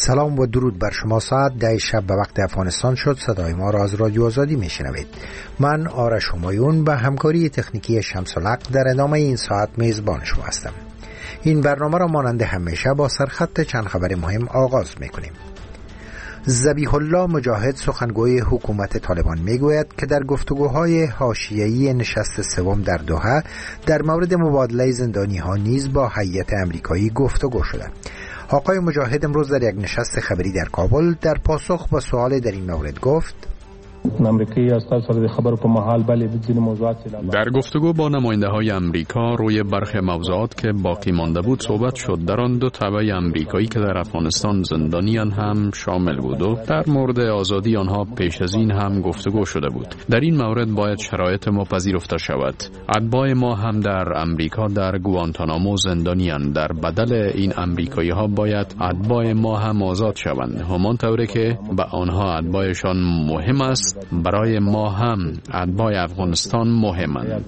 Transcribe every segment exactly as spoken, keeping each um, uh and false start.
سلام و درود بر شما. ساعت ده شب به وقت افغانستان شد. صدای ما را از رادیو آزادی میشنوید. من آرش همایون به همکاری تکنیکی شمس الحق در ادامه این ساعت میزبان شما هستم. این برنامه را مانند همیشه با سرخط چند خبر مهم آغاز میکنیم. ذبیح الله مجاهد سخنگوی حکومت طالبان میگوید که در گفتگوهای حاشیه‌ای نشست سوم در دوحه در مورد مبادله زندانی ها نیز با هیئت امریکایی گفتگو شده. آقای مجاهد امروز در یک نشست خبری در کابل در پاسخ به سوال در این مورد گفت: در گفتگو با نماینده های امریکا روی برخی موضوعات که باقی مانده بود صحبت شد. در آن دو تبع امریکایی که در افغانستان زندانیان هم شامل بود و در مورد آزادی آنها پیش از این هم گفتگو شده بود. در این مورد باید شرایط ما پذیرفته شود. اتباع ما هم در امریکا در گوانتانامو زندانیان. در بدل این امریکایی ها باید اتباع ما هم آزاد شوند، همان طوری که به آنها اتباعشان مهم است برای ما هم اتباع افغانستان مهمند.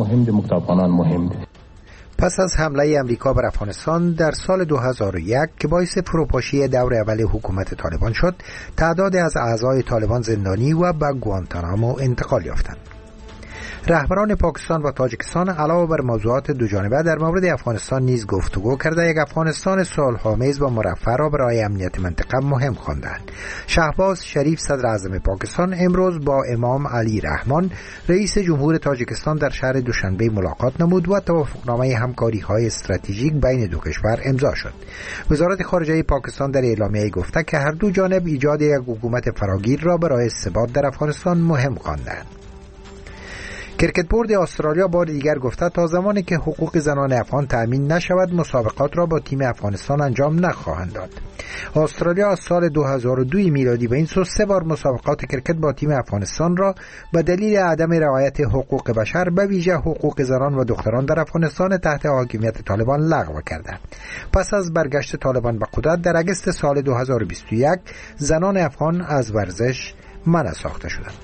پس از حمله امریکا بر افغانستان در سال دو هزار و یک که باعث فروپاشی دور اول حکومت طالبان شد، تعداد از اعضای طالبان زندانی و به گوانتانامو انتقال یافتند. رهبران پاکستان و تاجیکستان علاوه بر موضوعات دو جانبه در مورد افغانستان نیز گفتگو کرده یک افغانستان صلح‌آمیز و مرفه را برای امنیت منطقه مهم خواندند. شهباز شریف صدر اعظم پاکستان امروز با امام علی رحمان رئیس جمهور تاجیکستان در شهر دوشنبه ملاقات نمود و توافقنامه همکاری‌های استراتژیک بین دو کشور امضا شد. وزارت خارجه پاکستان در اعلامیه گفته که هر دو جانب ایجاد یک حکومت فراگیر را برای ثبات در افغانستان مهم خواندند. کرکت بورد استرالیا بار دیگر گفته تا زمانی که حقوق زنان افغان تأمین نشود مسابقات را با تیم افغانستان انجام نخواهند داد. استرالیا از سال دو هزار و دو میلادی به این سو سه بار مسابقات کرکت با تیم افغانستان را به دلیل عدم رعایت حقوق بشر به ویژه حقوق زنان و دختران در افغانستان تحت حاکمیت طالبان لغو کرده. پس از برگشت طالبان به قدرت در اگست سال دو هزار و بیست و یک زنان افغان از ورزش منع ساخته شدند.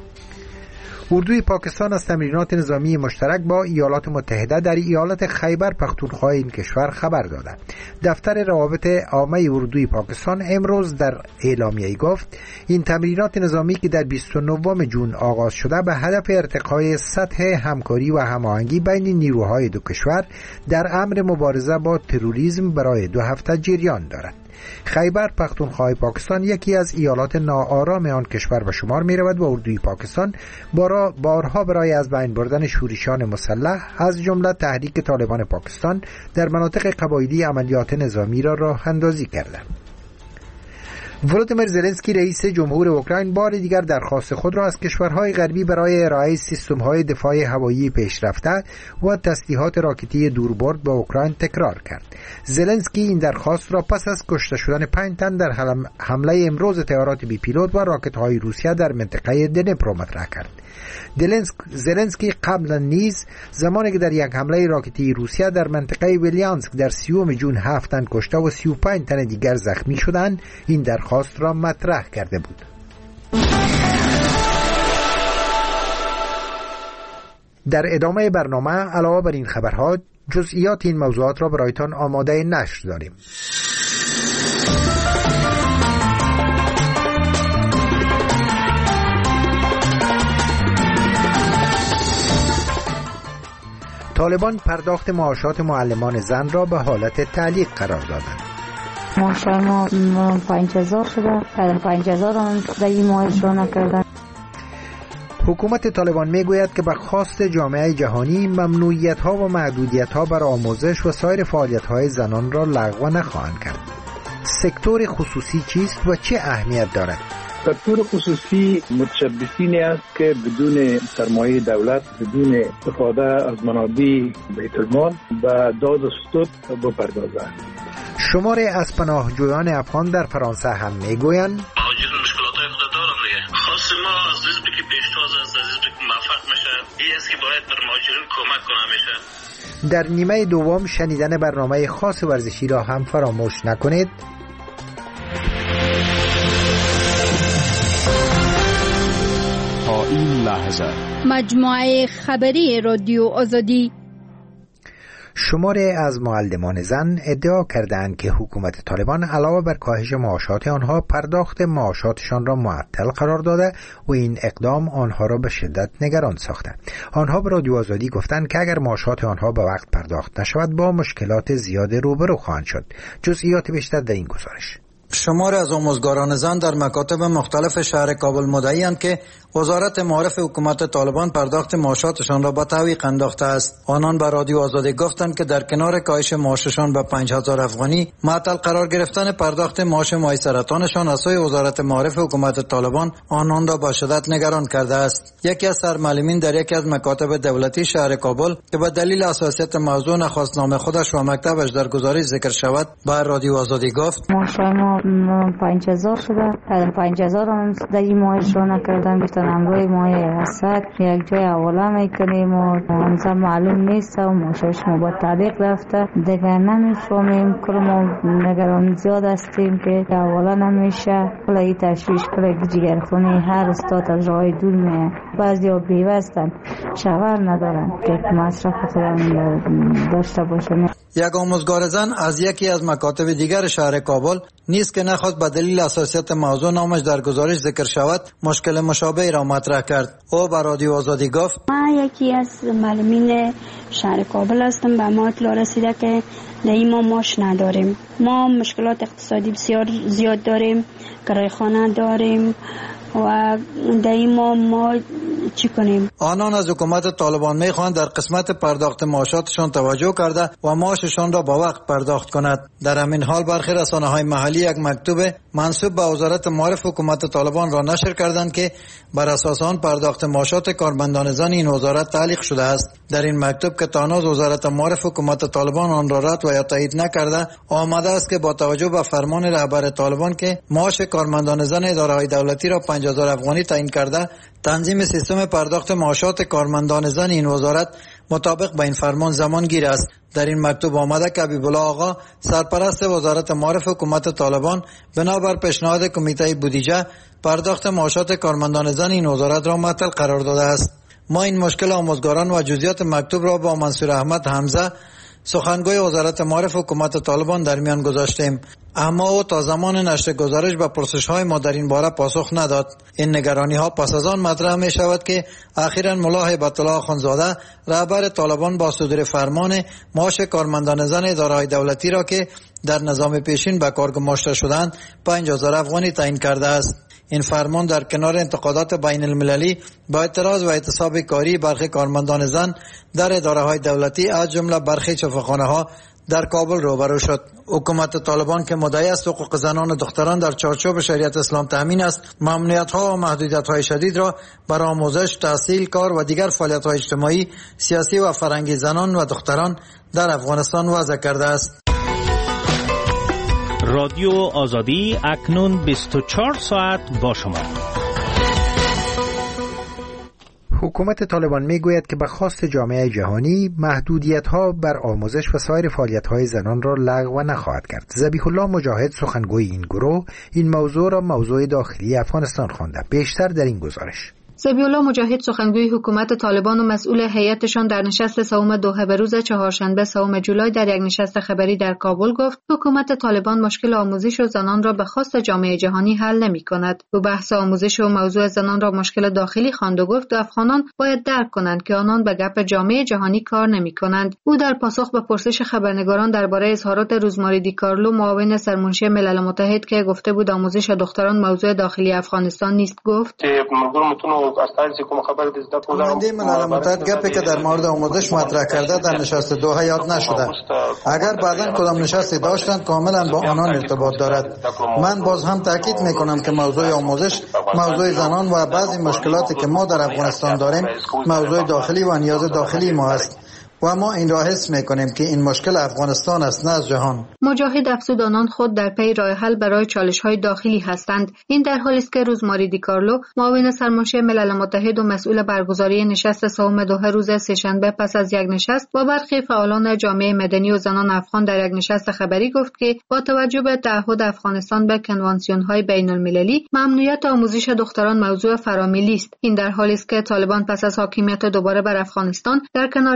اردوی پاکستان از تمرینات نظامی مشترک با ایالات متحده در ایالت خیبر پختونخوا این کشور خبر داده. دفتر روابط عامه اردوی پاکستان امروز در اعلامیه‌ای گفت این تمرینات نظامی که در بیست و نهم ژوئن آغاز شده به هدف ارتقای سطح همکاری و هماهنگی بین نیروهای دو کشور در امر مبارزه با تروریسم برای دو هفته جریان دارد. خیبر پختونخوا پاکستان یکی از ایالات ناآرام آن کشور به شمار می رود و اردوی پاکستان بارها بارها برای از بین بردن شورشیان مسلح از جمله تحریک طالبان پاکستان در مناطق قبایلی عملیات نظامی را راه اندازی کرده. ولودیمیر زلنسکی رئیس جمهور اوکراین بار دیگر درخواست خود را از کشورهای غربی برای ارائه سیستم‌های دفاع هوایی پیشرفته و تسلیحات راکتی دوربرد به اوکراین تکرار کرد. زلنسکی این درخواست را پس از کشته شدن پنج تن در حمله امروز طیارات بی پیلوت و راکت‌های روسیه در منطقه دنپرو مطرح کرد. زلنسکی قبلا نیز زمانی که در یک حمله راکتی روسیه در منطقه ویلیانسک در سیوم ژوئن هفت تن کشته و سی و پنج تن دیگر زخمی شدند این درخواست را مطرح کرده بود. در ادامه برنامه علاوه بر این خبرها جزئیات این موضوعات را برایتان آماده نشر داریم. طالبان پرداخت معاشات معلمان زن را به حالت تعلیق قرار دادند. معاش ما پنج هزار شده، بعد پنج هزار هم در این معاش را نکردن. حکومت طالبان میگوید که به خواست جامعه جهانی ممنوعیت‌ها و محدودیت‌ها بر آموزش و سایر فعالیت‌های زنان را لغو نخواهند کرد. سکتور خصوصی چیست و چه اهمیت دارد؟ سکتور خصوصی متشبثینی است که بدون سرمایه دولت، بدون استفاده از منابع بیت المال و داد و ستد بپردازند. شماری از پناهجویان افغان در فرانسه هم میگویند مهاجرین مشکلات‌های خود دارند دیگه. خاص ما از حزبی که پیشتاز است، از حزبی که موفق میشه، این است که باید بر مهاجرین کمک کنه میشه. در نیمه دوم شنیدن برنامه خاص ورزشی را هم فراموش نکنید. تا این لحظه مجموعه خبری رادیو آزادی. شماری از معلمان زن ادعا کردند که حکومت طالبان علاوه بر کاهش معاشات آنها پرداخت معاشاتشان را معطل قرار داده و این اقدام آنها را به شدت نگران ساخته. آنها به رادیو آزادی گفتند که اگر معاشات آنها به وقت پرداخت نشود با مشکلات زیاد روبرو خواهند شد. جزئیات بیشتر در این گزارش. شمار از آموزگاران زن در مکاتب مختلف شهر کابل مدعی‌اند که وزارت معارف حکومت طالبان پرداخت معاشاتشان را به تعویق انداخته است. آنان به رادیو آزادی گفتند که در کنار کاهش معاششان به پنج هزار افغانی، معطل قرار گرفتن پرداخت معاش ماه سرطانشان از سوی وزارت معارف حکومت طالبان آنان را به شدت نگران کرده است. یکی از سرمعلمین در یکی از مکاتب دولتی شهر کابل که به دلیل حساسیت موضوع نخواست نام خودش و مکتبش در گزارش ذکر شود، به رادیو آزادی گفت: پنج هزار شده، پنج هزار هم در این ماهش رو نکردن، گفتن امروی ماه حسد یک جای اولا میکنیم و همزه معلوم نیست و ماشش ما با تعلیق رفته دیگه نمیفهمیم. کل ما نگران زیاد هستیم که اولا نمیشه، کلی تشویش، کلی جگرخونی، هر استاد از راه دور میه، بعضی ها بیوه هستن، شوهر ندارن که مصرف خودم داشته باشن. یک آموزگار زن از یکی از مکاتب دیگر شهر کابل نیست که نخواست به دلیل حساسیت موضوع نامش در گزارش ذکر شود مشکل مشابه را مطرح کرد. او به رادیو آزادی گفت: من یکی از معلمین شهر کابل هستم. به ما اطلاع رسیده که در ما ماش نداریم. ما مشکلات اقتصادی بسیار زیاد داریم، کرایه خانه داریم و در ما ما چی کنیم؟ آنان از حکومت طالبان میخواهند در قسمت پرداخت معاشاتشان توجه کرده و معاششان را با وقت پرداخت کند. در همین حال برخی رسانه‌های محلی یک مکتوب منسوب به وزارت معارف حکومت طالبان را نشر کردند که بر اساس آن پرداخت معاشات کارمندان زن این وزارت تعلیق شده است. در این مکتوب که تا هنوز وزارت معارف حکومت طالبان آن را رد و یا تایید نکرده، آمده است که با توجه به فرمان رهبر طالبان که معاش کارمندان زن اداره‌های دولتی را پنج هزار افغانی تعیین کرده، تنظیم سیستم پرداخت معاشات کارمندان زن این وزارت مطابق با این فرمان زمانگیر است. در این مکتوب آمده که حبیبالله آقا سرپرست وزارت معارف حکومت طالبان بنابر پیشنهاد کمیته بودجه پرداخت معاشات کارمندان زن این وزارت را معطل قرار داده است. ما این مشکل آموزگاران و جزئیات مکتوب را با منصور احمد حمزه سخنگوی وزارت معارف حکومت طالبان در میان گذاشتیم، اما او تا زمان نشر گزارش به پرسش‌های ما در این باره پاسخ نداد. این نگرانی‌ها پس از آن مطرح می شود که اخیراً ملا هیبت الله آخوندزاده رهبر طالبان با صدور فرمان معاش کارمندان زن اداره‌های دولتی را که در نظام پیشین به کار گماشته شدند پنج هزار افغانی تعیین کرده است. این فرمان در کنار انتقادات بین المللی با اعتراض و اعتصاب کاری برخی کارمندان زن در اداره‌های دولتی از جمله برخی چوپخانه‌ها در کابل روبرو شد. حکومت طالبان که مدعی است حقوق زنان و دختران در چارچوب شریعت اسلام تامین است، ممنوعیت‌ها و محدودیت‌های شدید را برای آموزش، تحصیل، کار و دیگر فعالیت‌های اجتماعی، سیاسی و فرهنگی زنان و دختران در افغانستان وضع کرده است. رادیو آزادی اکنون بیست و چهار ساعت با شما. حکومت طالبان میگوید که به خواست جامعه جهانی محدودیت‌ها بر آموزش و سایر فعالیت‌های زنان را لغو نخواهد کرد. ذبیح الله مجاهد سخنگوی این گروه این موضوع را موضوع داخلی افغانستان خوانده. بیشتر در این گزارش. ذبیح الله مجاهد سخنگوی حکومت طالبان و مسئول هیئتشان در نشست سوم دوحه به روز چهارشنبه سوم جولای در یک نشست خبری در کابل گفت حکومت طالبان مشکل آموزش و زنان را به خواست جامعه جهانی حل نمی کند. او بحث آموزش و موضوع زنان را مشکل داخلی خواند و گفت افغانان باید درک کنند که آنان به گپ جامعه جهانی کار نمی کنند. او در پاسخ به پرسش خبرنگاران درباره اظهارات روزماری دیکارلو معاون سرمنشی ملل متحد که گفته بود آموزش دختران موضوع داخلی افغانستان نیست گفت نماینده ملل متحد گپی که در مورد آموزش مطرح کرده در نشست دوحه یاد نشده. اگر بعداً کدام نشستی داشتند کاملا با آنان ارتباط دارد. من باز هم تاکید میکنم که موضوع آموزش، موضوع زنان و بعضی مشکلاتی که ما در افغانستان داریم موضوع داخلی و نیاز داخلی ما است و ما این را حس میکنیم که این مشکل افغانستان است نه از جهان. مجاهد افزود آنان خود در پی راه حل برای چالش‌های داخلی هستند. این در حالی است که روزماری دیکارلو معاون سرمنشی ملل متحد و مسئول برگزاری نشست سوم دوحه روز سه‌شنبه پس از یک نشست با برخی فعالان جامعه مدنی و زنان افغان در یک نشست خبری گفت که با توجه به تعهد افغانستان به کنوانسیون‌های بین‌المللی ممنوعیت آموزش دختران موضوع فرامیلی است. این در حالی است که طالبان پس از حاکمیت دوباره بر افغانستان در کنار دیگر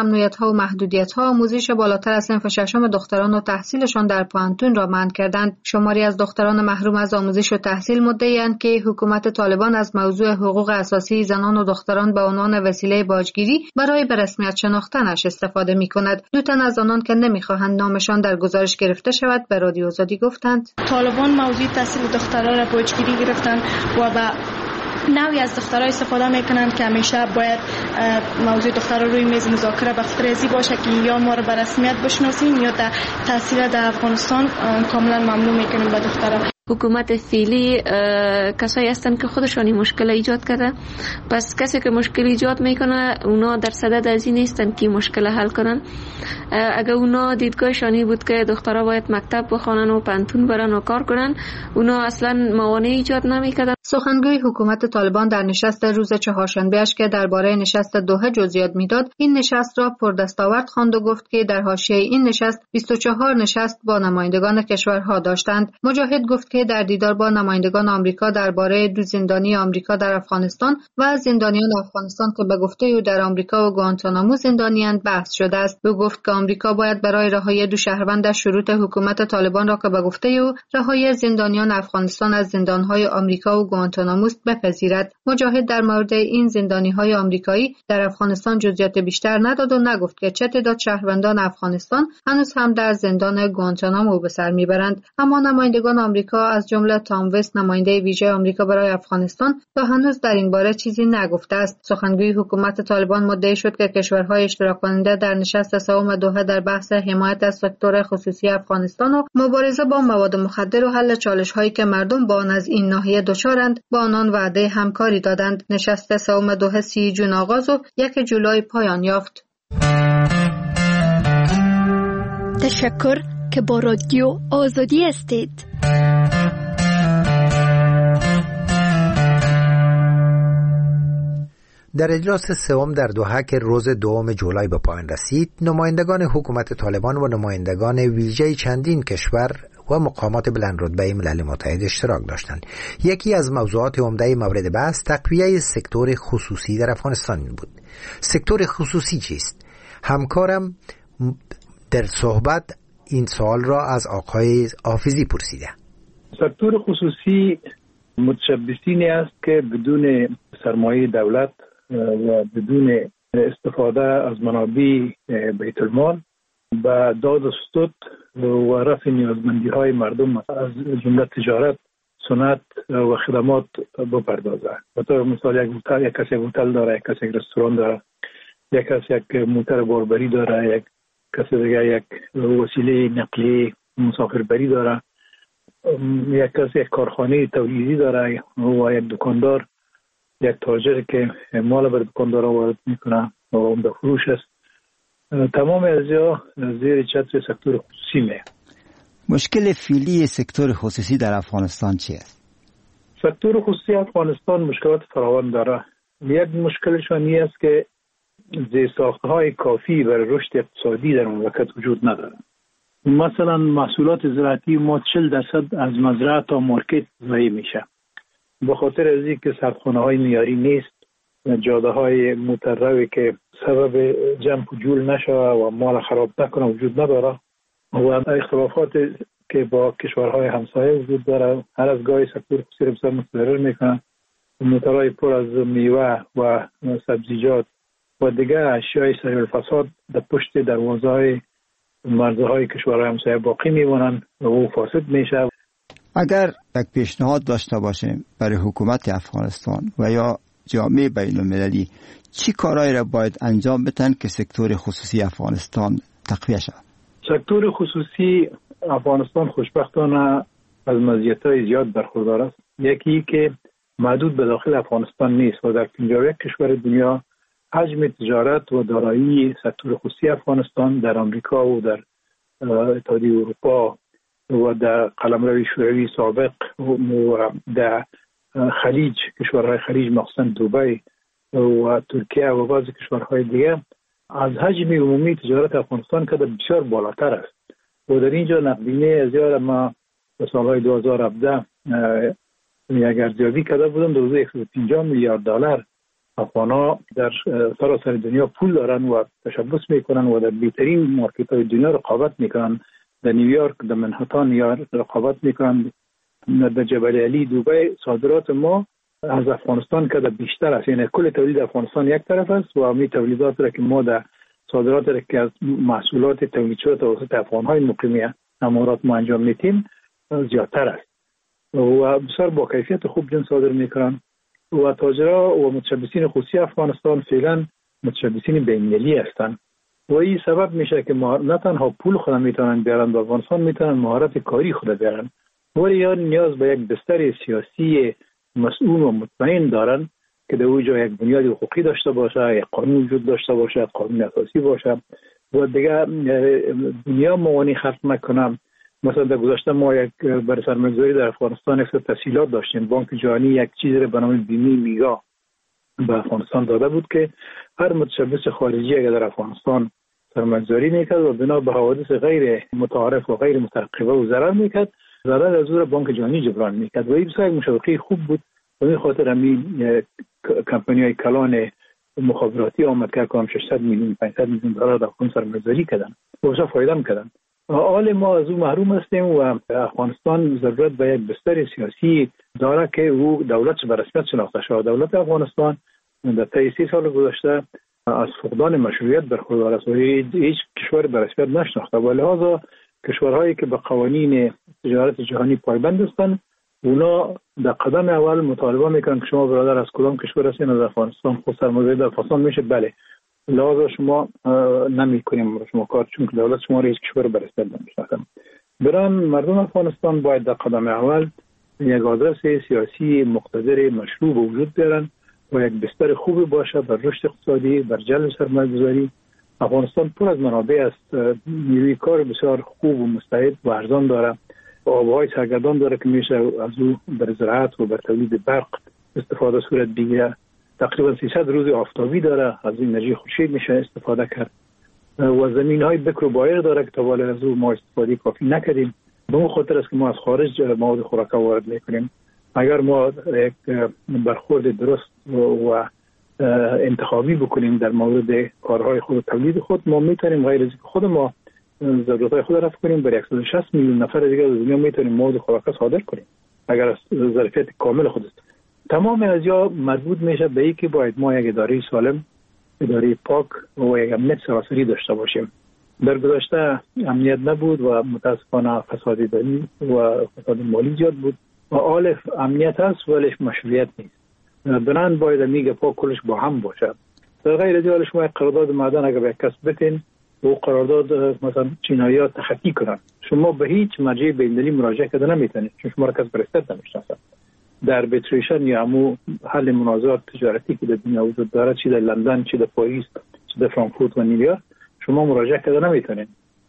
ممنوعیت‌ها و محدودیت‌ها آموزش بالاتر از صنف ششم دختران و تحصیلشان در پانتون را منع کردند. شماری از دختران محروم از آموزش و تحصیل مدعی‌اند که حکومت طالبان از موضوع حقوق اساسی زنان و دختران به عنوان وسیله باجگیری برای به رسمیت شناختنش استفاده می‌کند. دو تن از آنان که نمی‌خواهند نامشان در گزارش گرفته شود به رادیو آزادی گفتند: طالبان موضوع تحصیل دختران را باجگیری گرفتند و به نوعی از دخترها استفاده میکنند که همیشه باید موضوع دخترها روی میز مذاکره به خاطر ازی باشه که یا ما رو به رسمیت بشناسیم یا در تحصیل در افغانستان کاملا ممنوع میکنیم به دخترها. حکومت فعلی کسایی هستند که خودشانی مشکل ایجاد کرده، پس کسی که مشکل ایجاد میکنه اونا در صدد از این نیستند که مشکل حل کنن. اگر اونا دیدگاهشانی بود که دخترها باید مکتب بخوانن و پانتون برن و کار کنن، اونا اصلا موانع ایجاد نمیکردن. سخنگوی حکومت طالبان در نشست روز چهارشنبه‌اش که درباره نشست دوحه جزئیات میداد، این نشست را پردستاورد خواند و گفت که در حاشیه این نشست بیست و چهار نشست با نمایندگان کشورها داشتند. مجاهد گفت که در دیدار با نمایندگان آمریکا درباره دو زندانی آمریکا در افغانستان و زندانیان افغانستان که به گفته او در آمریکا و گوانتانامو زندانیاند بحث شده است. او گفت که آمریکا باید برای رهایی دو شهروند شروط حکومت طالبان را که به گفته او رهایی زندانیان افغانستان از زندانهای آمریکا و گوانتانامو بپذیرد. مجاهد در مورد این زندانیهای آمریکایی در افغانستان جزئیات بیشتر نداد و نگفت که چه تعداد شهروندان افغانستان هنوز هم در زندان گوانتانامو به سر میبرند. اما نمایندگان آمریکا از جمله تام وست نماینده ویژه آمریکا برای افغانستان تا هنوز در این باره چیزی نگفته است. سخنگوی حکومت طالبان مدعی شد که کشورهای اشتراک کننده در نشست سوم دوحه در بحث حمایت از سکتور خصوصی افغانستان و مبارزه با مواد مخدر و حل چالش‌هایی که مردم با آن از این ناحیه دچارند با آنان وعده همکاری دادند. نشست سوم دوحه سی جون آغاز و یک جولای پایان یافت. تشکر که با رادیو آزادی هستید. در اجلاس سوم در دوحه که روز دوم جولای به پایان رسید، نمایندگان حکومت طالبان و نمایندگان ویژه چندین کشور و مقامات بلندرتبه ملل متحد اشتراک داشتند. یکی از موضوعات عمده مورد بحث تقویه سکتور خصوصی در افغانستان بود. سکتور خصوصی چیست؟ همکارم در صحبت این سوال را از آقای حافظی پرسیده. سکتور خصوصی متشبثینی است که بدون سرمایه دولت و بدون استفاده از منابع بیت المال و داد و ستد و رفع نیازمندی های مردم از جمله تجارت، صنعت و خدمات بپردازه. مثلا مثال یک هتل، یک کسی هتل داره، یک کسی رستوران داره، یک کسی یک موتر باربری داره، یک کسی دیگه یک وسیله نقلیه مسافربری داره، یک کسی یک کارخانه تولیدی داره و یک دکاندار، یک تاجر که مال بر دکاندار وارد میکنه و اون به فروش است. تمام ازیا زیر چتر سکتور خصوصی میه. مشکل فعلی سکتور خصوصی در افغانستان چیه؟ سکتور خصوصی افغانستان مشکلات فراوان داره. یک مشکلشان این است که زیرساخت‌های کافی برای رشد اقتصادی در مملکت وجود نداره. مثلا محصولات زراعتی ما چهل درصد از مزرعه تا مارکت ضایع میشه. به خاطر از اینکه سردخانه‌های معیاری نیست، جاده‌های متروی که سبب جمع و جول نشه و مال خراب نکنه وجود نداره و اختلافات که با کشورهای همسایه وجود داره هر از گاهی سکتور خصوصی رو بسیار متضرر میکنه. موترهای پر از میوه و سبزیجات و دیگه اشیای سریع الفساد در پشت دروازه‌های مرزهای کشورهای همسایه باقی میمونن و او فاسد میشه. اگر یک پیشنهاد داشته باشیم برای حکومت افغانستان و یا جامعه بین المللی، چی کارهایی را باید انجام بدن که سکتور خصوصی افغانستان تقویه شود؟ سکتور خصوصی افغانستان خوشبختانه از مزیت‌های زیاد برخوردار است. یکی که محدود به داخل افغانستان نیست و در پنجاه و یک کشور دنیا حجم تجارت و دارایی سکتور خصوصی افغانستان در آمریکا و در اتحادیه اروپا و در قلمرو شوروی سابق و در خلیج، کشورهای خلیج مخصوصا دبی و ترکیه و بعض کشورهای دیگه از حجم عمومی تجارت افغانستان که بسیار بالاتر است و در اینجا نقدینه از یاد ما در سالهای دو هزار و هفده یک ارزیابی کرده بودم در حدود صد و پنجاه میلیارد دلار افغان‌ها در سراسر دنیا پول دارن و تشبث میکنن و در بهترین مارکت‌های دنیا رقابت میکنن. در نیویورک، در منهاتن یا رقابت میکنن. در جبل علی، دبی صادرات ما از افغانستان که بیشتر است. یعنی کل تولید افغانستان یک طرف است و می تولیدات را که ما در صادرات را که از محصولات تولید شده توسط افغان‌های مقیم امارات ما انجام میدیم زیادتر است و بسیار با کیفیت خوب جنس صادر میکنن و تاجرها و متشبثین خصوصی افغانستان فعلا متشبثین بین‌المللی هستند و این سبب میشه که ما نه تنها پول خود میتونن بیارن به افغانستان، میتونن مهارت کاری خود بیارن ولی یا نیاز به یک بستر سیاسی مسئول و مطمئن دارن که در اونجا یک بنیاد حقوقی داشته باشه، یک قانون وجود داشته باشه، قانون اساسی باشه و دیگه دنیا موانی خرج نکنم. مثلا در گذشته ما یک برای سرمایه‌گذاری در افغانستان یک تسهیلات داشتیم. بانک جهانی یک چیزی رو به نام بیمه میگا به افغانستان داده بود که هر متشبث خارجی اگر در افغانستان سرمایه‌گذاری میکرد و بنا به حوادث غیر متعارف و غیر مترقبه و ضرر میکرد، ضرر از او بانک جهانی جبران میکرد و این بسیار مشابهی خوب بود. و این خاطر همین کمپانی‌های کلان مخابراتی آمد که کام ششصد میلیون پانصد میلیون دلار در افغانستان سرمایه‌گذاری کردن و بسیار فایده می‌کردن. حال ما از او محروم هستیم و افغانستان ضرورت به یک بستر سیاسی داره که او دولت به رسمیت شناخته شود. دولت افغانستان در طی سی سال گذشته از فقدان مشروعیت برخوردار است و هیچ کشور به رسمیت نشناخته و لذا کشورهایی که به قوانین تجارت جهانی پایبند هستند اونا در قدم اول مطالبه میکنن که شما برادر از کدام کشور هستین؟ از افغانستان. خود سرمایه‌گذاری در افغانستان میشه؟ بله. لازم شما نمیکنیم شما کار، چون که دولت شما را هیچ کشور برسید نمیشناسه. بران مردم افغانستان باید در قدم اول یک آدرس سیاسی مقتدر مشروع به وجود بیارن و یک بستر خوبی باشه بر رشد اقتصادی، بر جلب سرمایه‌گذاری. افغانستان پر از منابع است، نیروی کار بسیار خوب و مستعد و ارزان داره، آبهای سرگردان داره که میشه از او بر زراعت و بر تولید برق استفاده صورت بگیره. تقریبا سیصد روز آفتابی داره، از انرژی خورشید میشه استفاده کرد و زمین های بکر و بایر داره که تا حالا از او ما استفاده کافی نکردیم. به اون خاطر است که ما از خارج مواد خوراک وارد میکنیم. اگر ما یک برخورد درست و انتخابی بکنیم در مورد کارهای خود تولید خود، ما میتونیم غیر از خود ما ضرورتهای خود رفع کنیم بر صد و شصت میلیون نفر دیگه از دنیا میتونیم مواد خوراک صادر کنیم اگر از ظرفیت کامل خود است. تمام از یا مربوط میشه به اینکه باید ما یک اداره سالم، اداره پاک و یک امنیت سراسری داشته باشیم. در گذشته امنیت نبود و متاسفانه فساد اداری و فساد مالی زیاد بود و حال امنیت هست ولی مشروعیت نیست. بنان باید میگه پاک کلش با هم باشه. در غیر از این شما قرارداد معدن اگر به کسب بتین و قرارداد مثلا چینایی‌ها تخطی کنن، شما به هیچ مرجع بین‌المللی مراجعه کردن نمیتونید چون شما را کس برسد نمیشناسه. در اربیتریشن یا همو حل منازعات تجارتی که در دنیا وجود داره، چی در لندن، چی در پاریس، چی در فرانکفورت و نیویورک، شما مراجعه کردن نمیتونید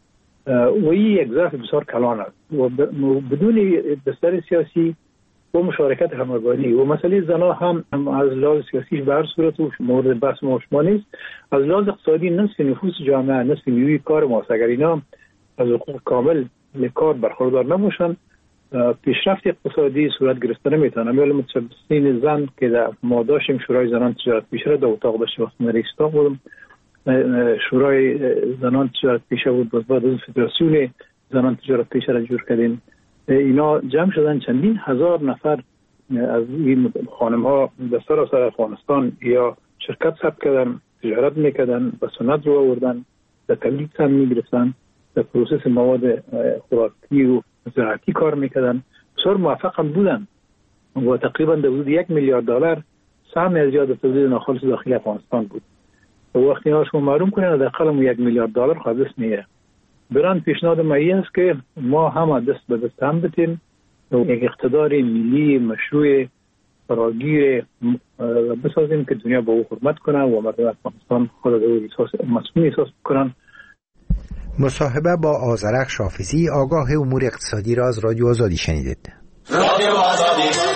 و این یک ظرف بسیار کلان است و بدون بستر سیاسی و مشارکت همگانی و مسئله زنا هم, هم از لحاظ سیاسی به هر صورت و مورد بحث ما شما نیست. از لحاظ اقتصادی نصف نفوس جامعه، نصف نیروی کار ما اگر اینا از حقوق کامل کار برخوردار نباشن، پیشرفت اقتصادی صورت گرفته نمیتونه. ولی متشبثین زن که در ما داشتیم شورای زنان تجارت پیشه در اتاق داشتیم وقتی رئیس اتاق بودم، شورای زنان تجارت پیشه بود، بعد از فدراسیون زنان تجارت پیشه را جور کردیم. اینا جمع شدن چندین هزار نفر از این خانم ها در سراسر افغانستان یا شرکت ثبت کردن، تجارت میکردن، به سند رو آوردن، در تولید سهم میگرفتن، در پروسس مواد خوراکی و زراعتی کار میکردن. بسیار موفق هم بودن و تقریبا در حدود یک میلیارد دلار سهم از زیاد تولید ناخالص داخلی افغانستان بود. و وقتی ها شما معلوم کنید در قلم یک میلیارد دلار خالص میگیره. بران پیشنهاد ما این است که ما هم دست به دست هم بتیم و یک اقتدار ملی مشروع فراگیر بسازیم که دنیا با او حرمت کنه و مردم افغانستان خود از او مسئول احساس کنن. مصاحبه با آذرخش حافظی، آگاه امور اقتصادی را از رادیو آزادی شنیدید. رادیو آزادی.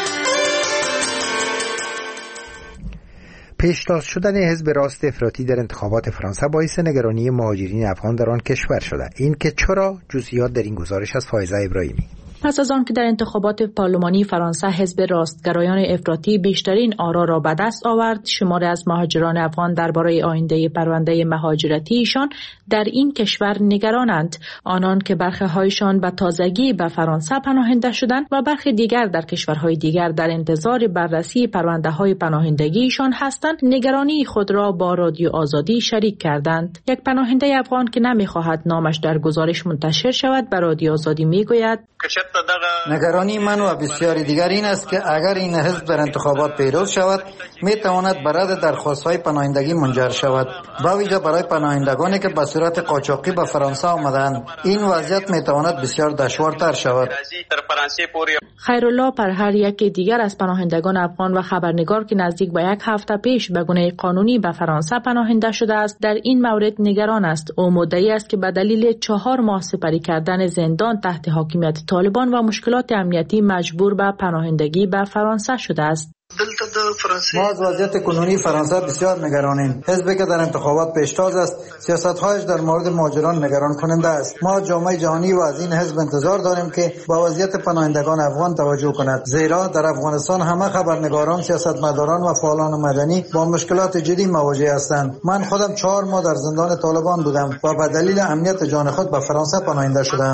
پیشتاز شدن حزب راست افراطی در انتخابات فرانسه باعث نگرانی مهاجرین افغان در آن کشور شده. این که چرا؟ جزئیات در این گزارش از فائزه ابراهیمی. پس از آن که در انتخابات پارلمانی فرانسه حزب راستگرایان افراطی بیشترین آرا را به دست آورد، شماری از مهاجران افغان درباره آینده پرونده مهاجرتی ایشان در این کشور نگرانند. آنان که برخی هایشان به تازگی به فرانسه پناهنده شدند و برخی دیگر در کشورهای دیگر در انتظار بررسی پرونده های پناهندگی ایشان هستند، نگرانی خود را با رادیو آزادی شریک کردند. یک پناهنده افغان که نمیخواهد نامش در گزارش منتشر شود به رادیو آزادی میگوید: نگرانی من و بسیاری دیگر این است که اگر این حزب در انتخابات پیروز شود می تواند به رد درخواست‌های پناهندگی منجر شود، با ویژه برای پناهندگانی که به صورت قاچاقی به فرانسه آمدند. این وضعیت می تواند بسیار دشوارتر شود. خیرالله پرهر، یکی دیگر از پناهندگان افغان و خبرنگار که نزدیک به یک هفته پیش به گونه قانونی به فرانسه پناهنده شده است، در این مورد نگران است. او مدعی است که به دلیل چهار ماه سپری کردن زندان تحت حاکمیت طالبان و مشکلات امنیتی مجبور به پناهندگی به فرانسه شده است. ما از وضعیت کنونی فرانسه بسیار نگرانیم. حزبی که در انتخابات پیشتاز است، سیاست‌هایش در مورد مهاجران نگران کننده است. ما جامعه جهانی و از این حزب انتظار داریم که با وضعیت پناهندگان افغان توجه کند، زیرا در افغانستان همه خبرنگاران، سیاستمداران و فعالان مدنی با مشکلات جدی مواجه هستند. من خودم چهار ماه در زندان طالبان بودم و به دلیل امنیت جان خود به فرانسه پناهنده شدم.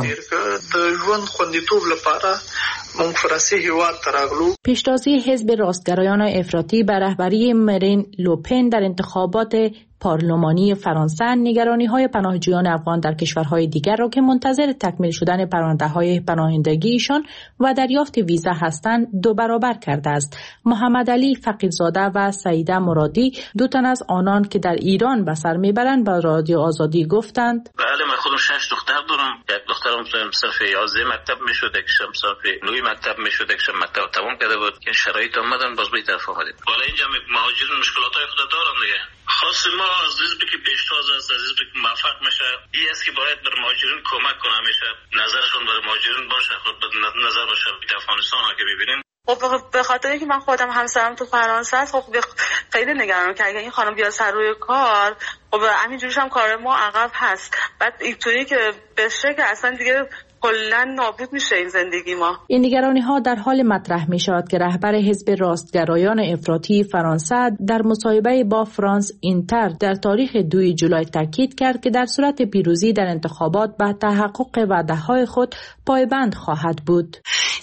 پیشتازی حزب راستگرایان افراطی به رهبری مرین لوپن در انتخابات پارلمانی فرانسه نگرانی‌های پناهجویان افغان در کشورهای دیگر را که منتظر تکمیل شدن پرونده‌های پناهندگیشان و دریافت ویزا هستند دو برابر کرده است. محمد علی فقیرزاده و سعیده مرادی، دو تن از آنان که در ایران به سر میبرند، به رادیو آزادی گفتند: بله، من خودم شش دختر دارم. یک دخترم صرف یازده مکتب میشد، یکشم صرف نوی مکتب میشد، یکشم مکتب تمام کرده بود که شرایط آمدن باز به طرف آمدیم. حالا اینجا مهاجرین مشکلاتای خود دارن دیگه. خاص ما از حزبی که پیشتاز است، از حزبی که موفق میشه، این است که باید بر مهاجرین کمک کنه، میشه نظرشون بر مهاجرین باشه، خود نظر باشه. به افغانستان که ببینیم، خب به خاطر اینکه من خودم همسرم تو فرانسه است، خب خیلی نگرانم که اگه این خانم بیاد سر روی کار، خب همینجوریش هم کار ما عقب هست. بعد اینطوری که بشه که اصلا دیگه کلاً نابود میشه این زندگی ما. این نگرانی ها در حال مطرح می شود که رهبر حزب راستگرایان افراطی فرانسه در مصاحبه با فرانس اینتر در تاریخ دوم جولای تاکید کرد که در صورت پیروزی در انتخابات به تحقق وعده های خود پایبند خواهد بود.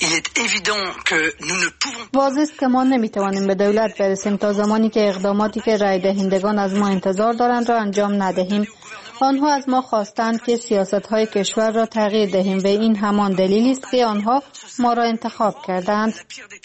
واضح است که ما نمیتوانیم به دولت برسیم تا زمانی که اقداماتی که رای دهندگان از ما انتظار دارند را انجام ندهیم. آنها از ما خواستند که سیاست‌های کشور را تغییر دهیم و این همان دلیلی است که آنها ما را انتخاب کردند.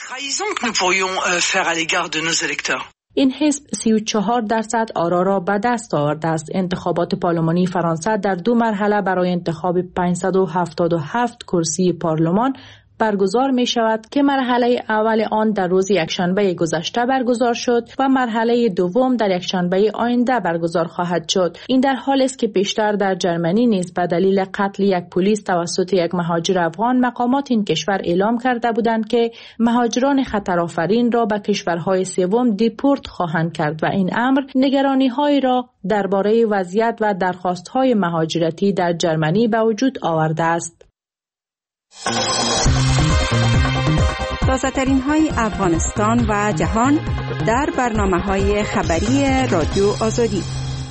این حزب سی و چهار درصد آرا را به دست آورده است. انتخابات پارلمانی فرانسه در دو مرحله برای انتخاب پانصد و هفتاد و هفت کرسی پارلمان برگزار می شود که مرحله اول آن در روز یکشنبه گذشته برگزار شد و مرحله دوم در یکشنبه آینده برگزار خواهد شد. این در حالی است که پیشتر در جرمنی نیز به دلیل قتل یک پلیس توسط یک مهاجر افغان مقامات این کشور اعلام کرده بودند که مهاجران خطرآفرین را به کشورهای سوم دیپورت خواهند کرد و این امر نگرانی‌های را درباره وضعیت و درخواست‌های مهاجرتی در جرمنی به وجود آورده است. تازه‌ترین های افغانستان و جهان در برنامه‌های خبری رادیو آزادی.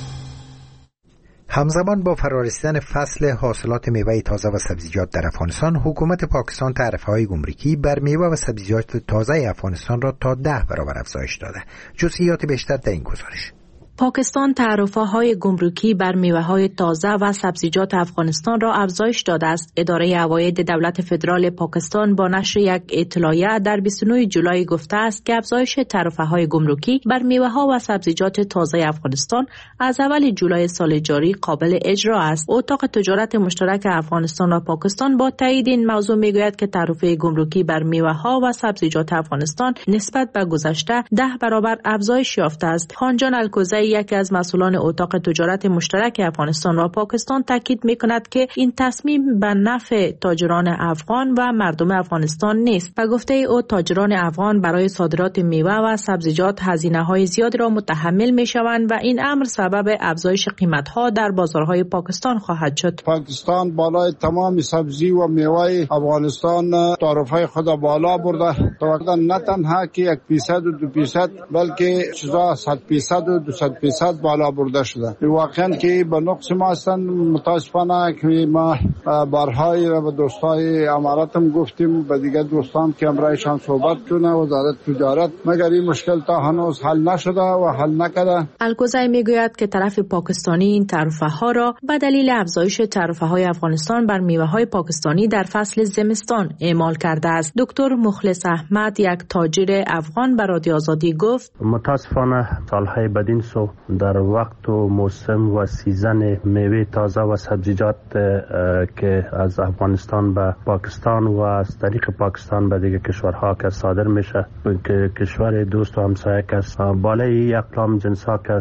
همزمان با فرارسیدن فصل حاصلات میوه تازه و سبزیجات در افغانستان، حکومت پاکستان تعرفه‌های گمرکی بر میوه و سبزیجات تازه افغانستان را تا ده برابر افزایش داده. جزئیات بیشتر در این گزارش. پاکستان تعرفه‌های گمرکی بر میوه‌های تازه و سبزیجات افغانستان را افزایش داده است. اداره عواید دولت فدرال پاکستان با نشر یک اطلاعیه در بیست و نه جولای گفته است که افزایش تعرفه‌های گمرکی بر میوه‌ها و سبزیجات تازه افغانستان از اول جولای سال جاری قابل اجرا است. اتاق تجارت مشترک افغانستان و پاکستان با تایید این موضوع میگوید که تعرفه گمرکی بر میوه‌ها و سبزیجات افغانستان نسبت به گذشته ده برابر افزایش یافته است. خانجان الکوزی یکی از مسئولان اتاق تجارت مشترک افغانستان و پاکستان تاکید می‌کند که این تصمیم به نفع تاجران افغان و مردم افغانستان نیست. به گفته او تاجران افغان برای صادرات میوه و سبزیجات هزینه‌های زیادی را متحمل می‌شوند و این امر سبب افزایش قیمت‌ها در بازارهای پاکستان خواهد شد. پاکستان بالای تمام سبزی و میوه افغانستان تعرفه خود بالا برده. توقع نه تنها که یک درصد و دو درصد بلکه چیزا صد درصد و دویست درصد بالا برده شده. واقعا که به نقص ما هستند. متاسفانه که ما بارهای و دوستای اماراتم گفتیم به دیگه دوستان که امرایشان صحبت کنه وزارت تجارت، مگر این مشکل تا هنوز حل نشده و حل نکرده. الگوزی میگوید که طرف پاکستانی این تعرفه ها را به دلیل افزایش تعرفه های افغانستان بر میوه های پاکستانی در فصل زمستان اعمال کرده است. دکتر مخلص احمد، یک تاجر افغان، به رادیو آزادی گفت متاسفانه سالهای بدین سو در وقت و موسم و سیزن میوه تازه و سبزیجات که از افغانستان به پاکستان و از طریق پاکستان به دیگه کشورها که صادر میشه که کشور دوست و همسایه که بالای یک اقلام جنسا که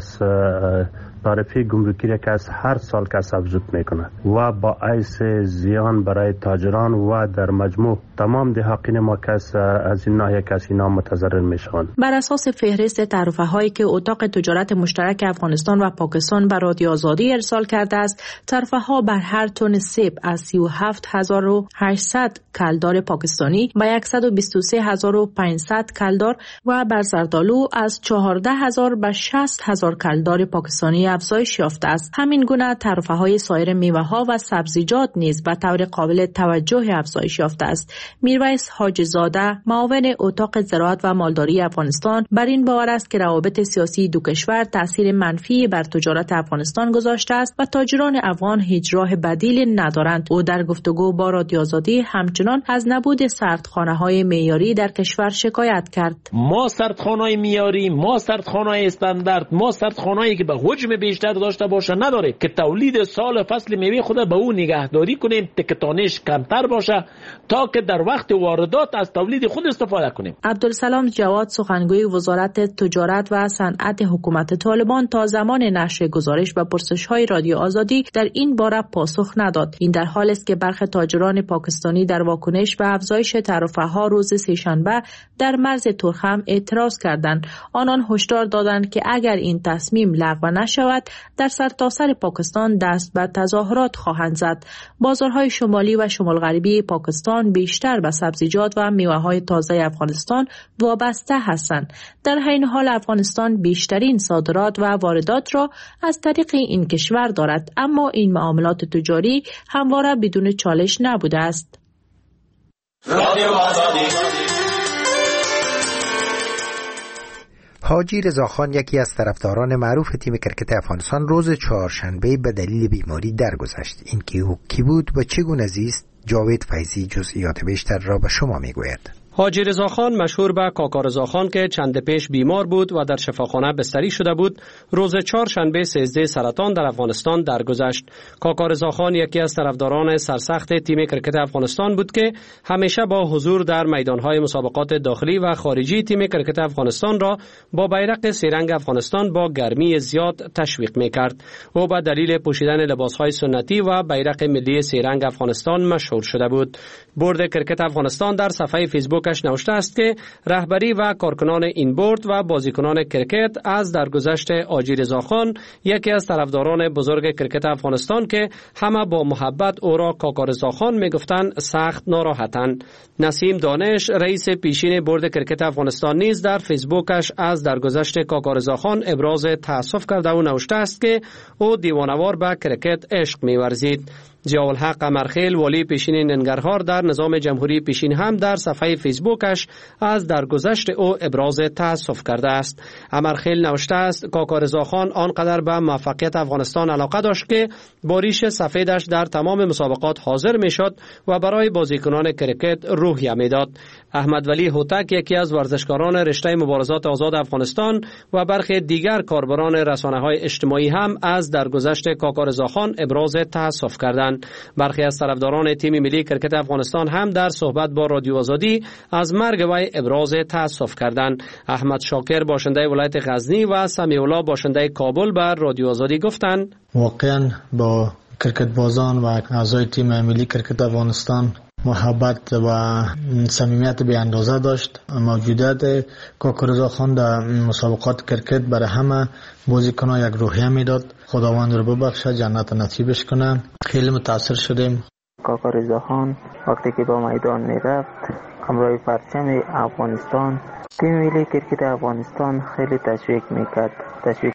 تعرفه گمرکی را که از هر سال کس افزود میکنه و با عیس زیان برای تاجران و در مجموع تمام دهاقین ما کس از این ناحیه کسی نام متضرر میشوند. بر اساس فهرست تعرفه هایی که اتاق تجارت مشترک افغانستان و پاکستان به رادیو آزادی ارسال کرده است، تعرفه ها بر هر تن سیب از سی و هفت هزار و هشتصد کلدار پاکستانی به صد و بیست و سه هزار و پانصد کلدار و بر زردآلو از چهارده هزار به شصت هزار کلدار پاکستانی افزایش یافته است. همین گونه تعرفه های سایر میوه ها و سبزیجات نیز به طور قابل توجه افزایش یافته است. میرویس حاجی زاده، معاون اتاق زراعت و مالداری افغانستان، بر این باور است که روابط سیاسی دو کشور تاثیر منفی بر تجارت افغانستان گذاشته است و تاجران افغان هیچ راه بدیلی ندارند. او در گفتگو با رادیو آزادی همچنان از نبود سردخانه‌های معیاری در کشور شکایت کرد. ما سردخانه‌های معیاری، ما سردخانه‌های استاندارد، ما سردخانه‌ای که به حجم بیشتر داشته باشه نداره که تولید سال فصل میوه خود به اون نگهداری کنیم، تکتانش کمتر باشه تا که در وقت واردات از تولید خود استفاده کنیم. عبدالسلام جواد، سخنگوی وزارت تجارت و صنعت حکومت طالبان، تا زمان نشر گزارش و پرسش‌های رادیو آزادی در این باره پاسخ نداد. این در حالی است که برخی تاجران پاکستانی در واکنش به افزایش تعرفه‌ها روز سه‌شنبه در مرز ترخم اعتراض کردند. آنان هشدار دادند که اگر این تصمیم لغو نشود در سرتاسر پاکستان دست به تظاهرات خواهند زد. بازارهای شمالی و شمال غربی پاکستان بیشتر به سبزیجات و میوه‌های تازه افغانستان وابسته هستند. در حین حال افغانستان بیشترین صادرات و واردات را از طریق این کشور دارد، اما این معاملات تجاری همواره بدون چالش نبوده است. حاجی رضاخان، یکی از طرفداران معروف تیم کرکت افغانستان، روز چهارشنبه به دلیل بیماری درگذشت. این کی او کی بود و چگونه زیست؟ جاوید فیضی جزئیات بیشتر را به شما میگوید. حاجی رضاخان، مشهور به کاکا رضاخان که چند پیش بیمار بود و در شفاخانه بستری شده بود، روز چهارشنبه سیزده سرطان در افغانستان درگذشت. کاکا رضاخان یکی از طرفداران سرسخت تیم کرکت افغانستان بود که همیشه با حضور در میدانهای مسابقات داخلی و خارجی تیم کرکت افغانستان را با بیرق سه‌رنگ افغانستان با گرمی زیاد تشویق می‌کرد. او به دلیل پوشیدن لباس‌های سنتی و بیرق ملی سه‌رنگ افغانستان مشهور شده بود. بورد کرکت افغانستان در صفحه فیسبوک کش نوشته است که رهبری و کارکنان این بورد و بازیکنان کرکت از درگذشت حاجی رضاخان، یکی از طرفداران بزرگ کرکت افغانستان که همه با محبت او را کاکا رضاخان میگفتند، سخت ناراحتند. نسیم دانش، رئیس پیشین بورد کرکت افغانستان، نیز در فیسبوکش از درگذشت کاکا رضاخان ابراز تأسف کرده و نوشته است که او دیوانوار به کرکت عشق می‌ورزید. ضیاءالحق قمرخیل، والی پیشین ننگرهار، در نظام جمهوری پیشین هم در صفحه فیسبوکش از درگذشت او ابراز تأسف کرده است. قمرخیل نوشته است کاکا رضاخان آنقدر به موفقیت افغانستان علاقه داشت که با ریش سفیدش در تمام مسابقات حاضر میشد و برای بازیکنان کرکت روحیه میداد. احمد ولی هوتک، یکی از ورزشکاران رشته مبارزات آزاد افغانستان و برخی دیگر کاربران رسانه‌های اجتماعی هم از درگذشت کاکا رضاخان ابراز تأسف کردند. کردند. برخی از طرفداران تیم ملی کرکت افغانستان هم در صحبت با رادیو آزادی از مرگ وی ابراز تأسف کردند. احمد شاکر باشنده ولایت غزنی و سمیع الله باشنده کابل بر رادیو آزادی گفتند واقعا با کرکت بازان و اعضای تیم ملی کرکت افغانستان محبت و صمیمیت بی اندازه داشت. موجودیت کاکا رضا خان در مسابقات کرکت برای همه بازیکنان یک روحیه میداد. خداوند رو ببخشه، جنت نصیبش کنه. خیلی متاثر شدیم. کاکا رضا خان وقتی که با میدان میرفت همراه پرچم افغانستان، تیم ملی کرکت افغانستان خیلی تشویق میکرد. تشویق